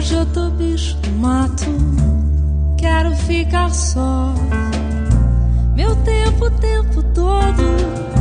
Hoje eu tô bicho do mato, quero ficar só. Meu tempo, o tempo todo